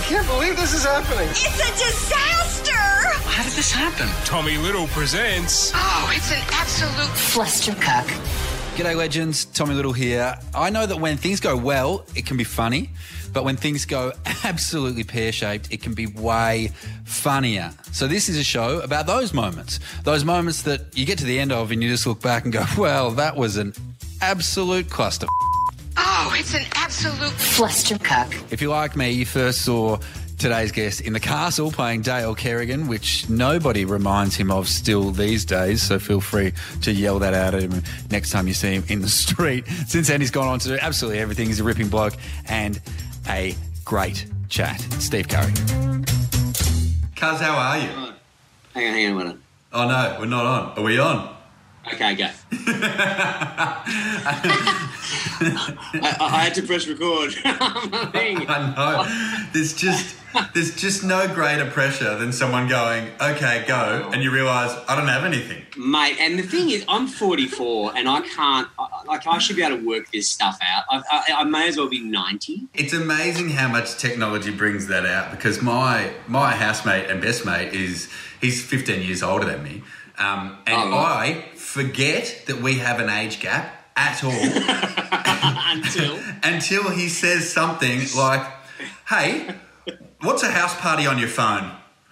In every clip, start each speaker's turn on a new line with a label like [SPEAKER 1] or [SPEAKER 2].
[SPEAKER 1] can't believe this is happening.
[SPEAKER 2] It's a disaster!
[SPEAKER 1] How did this happen?
[SPEAKER 3] Tommy Little presents...
[SPEAKER 2] Oh, it's an absolute flustercuck.
[SPEAKER 4] G'day, legends. Tommy Little here. I know that when things go well, it can be funny, but when things go absolutely pear-shaped, it can be way funnier. So this is a show about those moments that you get to the end of and you just look back and go, well, that was an absolute cluster.
[SPEAKER 2] Oh, it's an absolute flustercuck.
[SPEAKER 4] If you're like me, you first saw today's guest in the castle playing Dale Kerrigan, which nobody reminds him of still these days, so feel free to yell that out at him next time you see him in the street. Since then, he's gone on to do absolutely everything. He's a ripping bloke and a great chat. Steve Curry.
[SPEAKER 5] Cuz, how are you?
[SPEAKER 6] Hang on, minute.
[SPEAKER 5] Oh, no, we're not on. Are we on?
[SPEAKER 6] Okay, go. I had to press record.
[SPEAKER 5] I know. There's just no greater pressure than someone going, okay, go, and you realise I don't have anything.
[SPEAKER 6] Mate, and the thing is, I'm 44 and I can't, I should be able to work this stuff out. I may as well be 90.
[SPEAKER 5] It's amazing how much technology brings that out, because my housemate and best mate he's 15 years older than me, I forget that we have an age gap at all. Until he says something like, hey, what's a house party on your phone?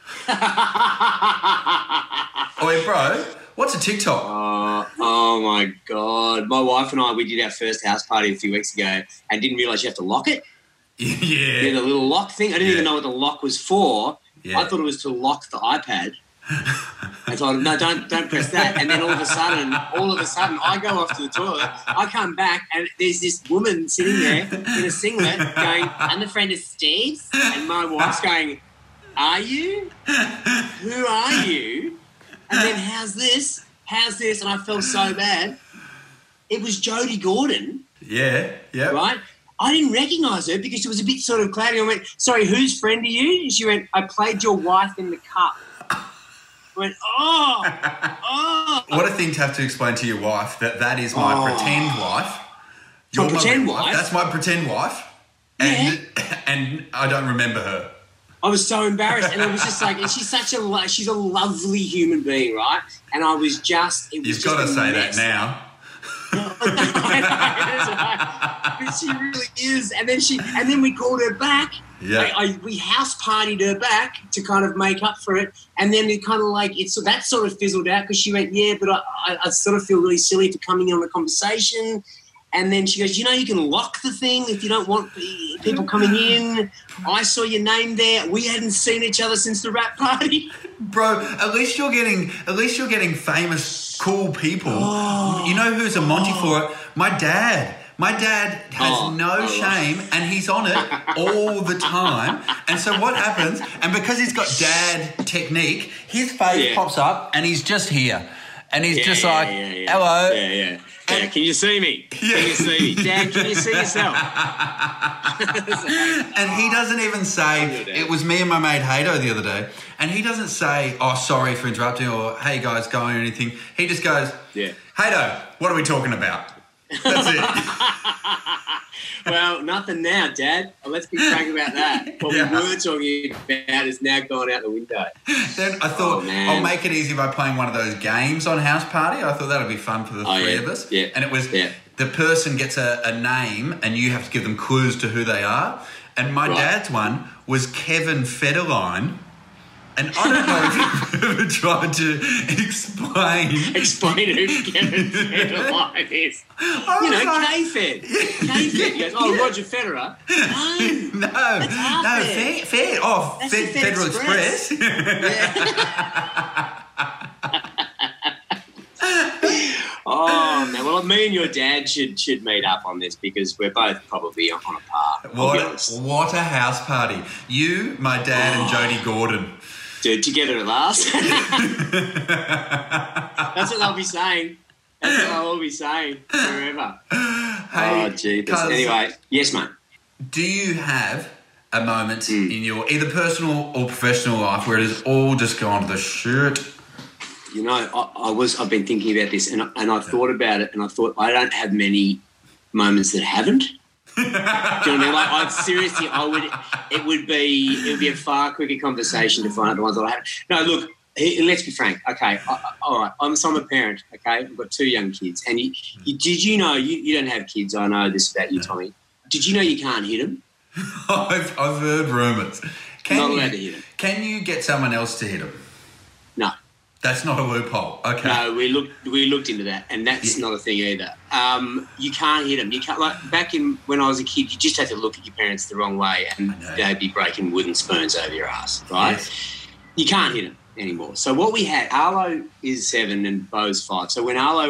[SPEAKER 5] Oi, bro, what's a TikTok?
[SPEAKER 6] Oh, my God. My wife and we did our first house party a few weeks ago and didn't realise you have to lock it.
[SPEAKER 5] Yeah.
[SPEAKER 6] You did a little lock thing. I didn't even know what the lock was for. Yeah. I thought it was to lock the iPad. I thought, no, don't press that. And then all of a sudden, I go off to the toilet. I come back and there's this woman sitting there in a singlet going, I'm the friend of Steve's. And my wife's going, are you? Who are you? And then how's this? And I felt so bad. It was Jodie Gordon.
[SPEAKER 5] Yeah.
[SPEAKER 6] Right? I didn't recognise her because she was a bit sort of cloudy. I went, sorry, whose friend are you? And she went, I played your wife in the cup. I went, oh.
[SPEAKER 5] What a thing to have to explain to your wife that is my pretend wife.
[SPEAKER 6] Your pretend wife?
[SPEAKER 5] That's my pretend wife. And I don't remember her.
[SPEAKER 6] I was so embarrassed, and it was just like, and she's a lovely human being, right? And I was just,
[SPEAKER 5] You've got to say that now.
[SPEAKER 6] But she really is. And then we called her back.
[SPEAKER 5] Yeah.
[SPEAKER 6] We house partied her back to kind of make up for it, and then it kind of like that sort of fizzled out because she went, yeah, but I sort of feel really silly for coming in on the conversation. And then she goes, you can lock the thing if you don't want people coming in. I saw your name there. We hadn't seen each other since the rap party.
[SPEAKER 5] Bro, at least you're getting famous, cool people. You know who's a Monty for it? My dad. My dad has no shame and he's on it all the time. And so what happens, and because he's got dad technique, his face pops up and he's just here. And he's hello.
[SPEAKER 6] Yeah, can you see me? Yeah. Can you see me? Dad, can you see yourself?
[SPEAKER 5] And he doesn't even say, it was me and my mate Hato the other day, and he doesn't say, oh, sorry for interrupting, or hey guys, going or anything. He just goes, Hato, what are we talking about? That's it.
[SPEAKER 6] Well, nothing now, Dad. Let's be frank about that. What we were talking about is now gone out the window.
[SPEAKER 5] Then I thought, I'll make it easy by playing one of those games on House Party. I thought that would be fun for the three of us.
[SPEAKER 6] Yeah.
[SPEAKER 5] And it was the person gets a name and you have to give them clues to who they are. And my dad's one was Kevin Federline. And I don't know if you've ever tried to explain
[SPEAKER 6] who Kevin Federline is. K-Fed. K-Fed. He goes, Roger Federer.
[SPEAKER 5] No. Fair. Oh, Federal Express.
[SPEAKER 6] Oh, man. Well, me and your dad should meet up on this because we're both probably on a par.
[SPEAKER 5] What a house party. You, my dad, and Jodie Gordon.
[SPEAKER 6] Dude, together at last. That's what they'll be saying. Forever.
[SPEAKER 5] Hey,
[SPEAKER 6] Jesus. Anyway, yes, mate.
[SPEAKER 5] Do you have a moment in your either personal or professional life where it has all just gone to the shit?
[SPEAKER 6] I've been thinking about this and I thought about it and I thought I don't have many moments that haven't. Do you know what I mean? Like, seriously, it would be a far quicker conversation to find out the ones that I have. No, look, let's be frank. Okay, all right. I'm a parent. Okay, I've got 2 young kids, and did you know you don't have kids? I know this about you, Tommy. Did you know you can't hit them?
[SPEAKER 5] I've heard rumours.
[SPEAKER 6] Not allowed to hit them.
[SPEAKER 5] Can you get someone else to hit them?
[SPEAKER 6] No.
[SPEAKER 5] That's not a loophole. Okay.
[SPEAKER 6] No, we looked into that, and that's not a thing either. You can't hit them. You can't, like, back in when I was a kid, you just had to look at your parents the wrong way, and they'd be breaking wooden spoons over your ass, right? Yes. You can't hit them anymore. So what we had, Arlo is 7 and Bo's 5. So when Arlo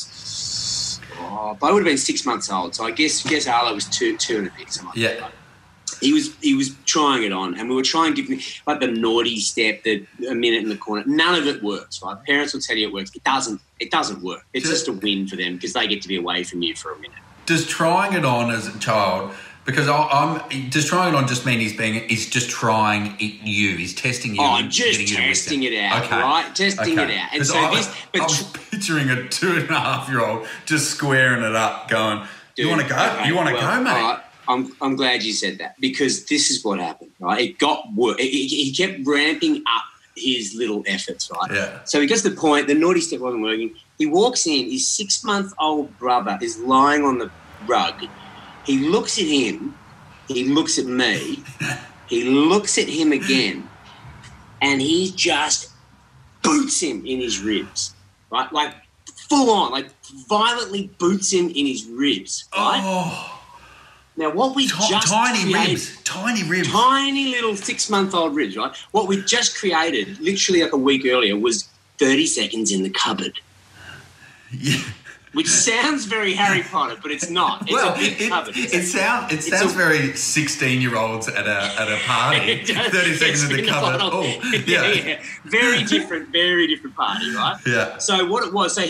[SPEAKER 6] was, Bo would have been 6 months old. So I guess Arlo was two and a bit, something like that. He was trying it on, and we were trying to give him like the naughty step, a minute in the corner. None of it works, right? Parents will tell you it works. It doesn't work. It's just a win for them because they get to be away from you for a minute.
[SPEAKER 5] Does trying it on as a child, because does trying it on just mean he's just trying you? He's testing you.
[SPEAKER 6] Oh, just testing it out, right? Testing it out. And so
[SPEAKER 5] I was picturing a 2.5-year-old just squaring it up, going, "You want to go? Okay, you want to go, mate?" Right.
[SPEAKER 6] I'm glad you said that, because this is what happened, right? It got worse. He kept ramping up his little efforts, right?
[SPEAKER 5] Yeah.
[SPEAKER 6] So he gets to the point, the naughty step wasn't working. He walks in, his 6-month-old brother is lying on the rug. He looks at him, he looks at me, he looks at him again, and he just boots him in his ribs, right? Like, full on, like, violently boots him in his ribs, right?
[SPEAKER 5] Oh.
[SPEAKER 6] Now, what we
[SPEAKER 5] tiny ribs,
[SPEAKER 6] tiny little 6-month-old ribs, right? What we just created, literally like a week earlier, was 30 seconds in the cupboard.
[SPEAKER 5] Yeah.
[SPEAKER 6] Which sounds very Harry Potter, but it's not. It's a big cupboard.
[SPEAKER 5] It sounds very 16-year-olds at a party. 30 seconds in the cupboard. Oh, yeah.
[SPEAKER 6] Very different party, right?
[SPEAKER 5] Yeah.
[SPEAKER 6] So what it was,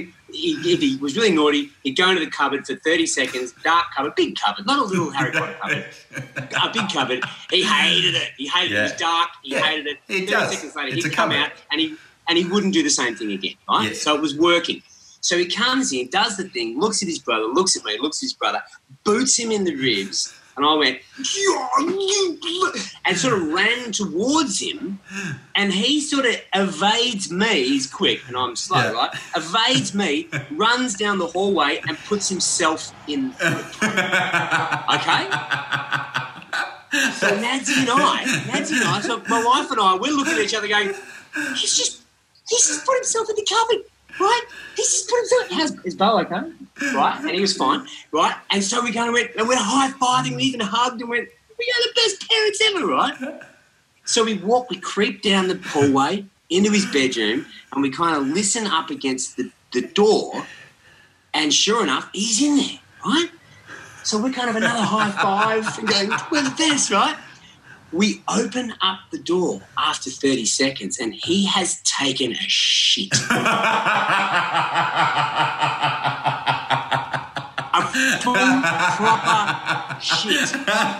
[SPEAKER 6] if he was really naughty, he'd go into the cupboard for 30 seconds, dark cupboard, big cupboard, not a little Harry Potter cupboard, a big cupboard. He hated it. It. It was dark. He hated it. 30 seconds later, he'd come out and he wouldn't do the same thing again, right? Yes. So it was working. So he comes in, does the thing, looks at his brother, looks at me, looks at his brother, boots him in the ribs, and I went, and sort of ran towards him, and he sort of evades me. He's quick, and I'm slow, right? Evades me, runs down the hallway, and puts himself in the okay? So Nadsy and I, so my wife and I, we're looking at each other going, he's just put himself in the cupboard. Right? He's just put himself. Is Bo okay? Right? And he was fine. Right? And so we kind of went, and we're high-fiving, we even hugged and went, we are the best parents ever, right? So we creep down the hallway into his bedroom, and we kind of listen up against the door, and sure enough, he's in there, right? So we're kind of another high five and going, we're the best, right? We open up the door after 30 seconds and he has taken a shit. A full proper shit.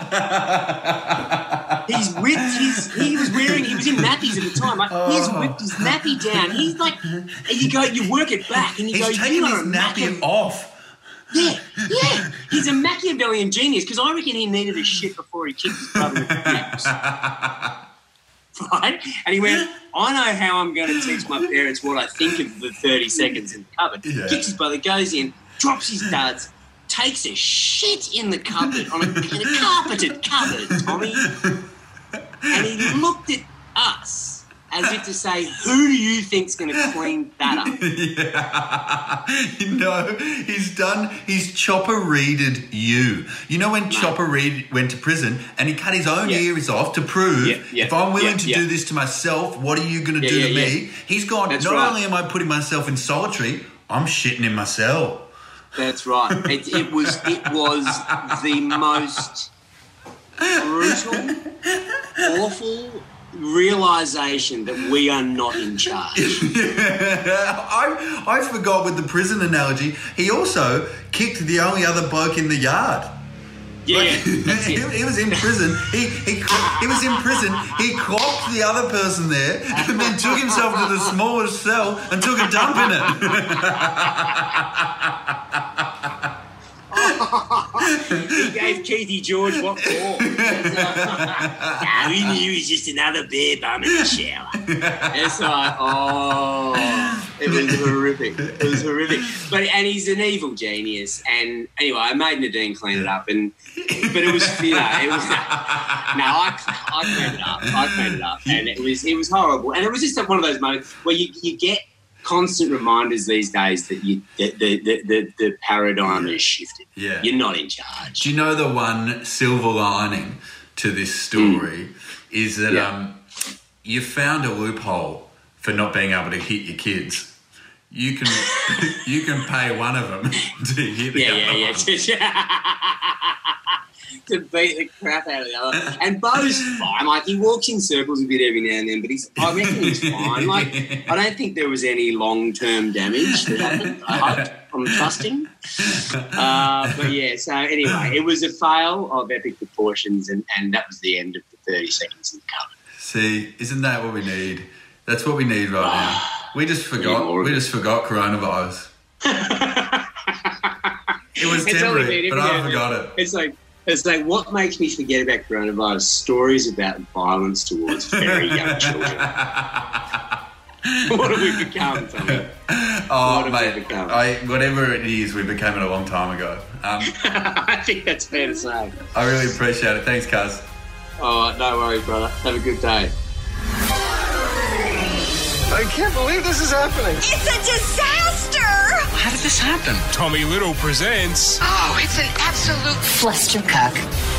[SPEAKER 6] He was in nappies at the time. Like, he's whipped his nappy down. He's like, you work it back and you
[SPEAKER 5] he's taking his nappy off.
[SPEAKER 6] Yeah. He's a Machiavellian genius, because I reckon he needed a shit before he kicked his brother with the ribs. Right? And he went, I know how I'm going to teach my parents what I think of the 30 seconds in the cupboard. Yeah. Kicks his brother, goes in, drops his duds, takes a shit in the cupboard, on a carpeted cupboard, Tommy. And he looked at us as if to say, who do you think's going to clean that up?
[SPEAKER 5] Yeah. He's Chopper Reeded you. You know when Chopper Reed went to prison and he cut his own ears off to prove, if I'm willing to do this to myself, what are you going to do to me? He's gone, only am I putting myself in solitary, I'm shitting in my cell.
[SPEAKER 6] That's right. It was the most brutal, awful realisation that we are not in charge.
[SPEAKER 5] I forgot with the prison analogy, he also kicked the only other bloke in the yard.
[SPEAKER 6] Yeah,
[SPEAKER 5] he was in prison. He was in prison. He clocked the other person there and then took himself to the smallest cell and took a dump in it.
[SPEAKER 6] He gave Keithy George what for? No, he knew he was just another bear bum in the shower. It's like, oh, it was horrific. It was horrific. And he's an evil genius. And anyway, I made Nadine clean it up, but it was, I cleaned it up. And it was horrible. And it was just one of those moments where you get constant reminders these days that the paradigm is shifted.
[SPEAKER 5] Yeah.
[SPEAKER 6] You're not in charge.
[SPEAKER 5] Do you know the one silver lining to this story is that you found a loophole for not being able to hit your kids. You can pay one of them to hit the other one.
[SPEAKER 6] To beat the crap out of the other. And Bo's fine. Like, he walks in circles a bit every now and then, but I reckon he's fine. Like, I don't think there was any long-term damage that happened. I hope. I'm trusting. But yeah, so anyway, it was a fail of epic proportions, and that was the end of the 30 seconds in the cover.
[SPEAKER 5] See, isn't that what we need? That's what we need right now. We just forgot coronavirus. It was temporary, but I forgot it.
[SPEAKER 6] It's like, what makes me forget about coronavirus? Stories about violence towards very young children. What have we become, Tommy?
[SPEAKER 5] Oh, mate, whatever it is, we became it a long time ago.
[SPEAKER 6] I think that's fair to say.
[SPEAKER 5] I really appreciate it. Thanks, cuz.
[SPEAKER 6] Oh, no worries, brother. Have a good day.
[SPEAKER 1] I can't believe this is happening.
[SPEAKER 2] It's a disaster!
[SPEAKER 1] How did this happen?
[SPEAKER 3] Tommy Little presents...
[SPEAKER 2] Oh, it's an absolute flustercuck.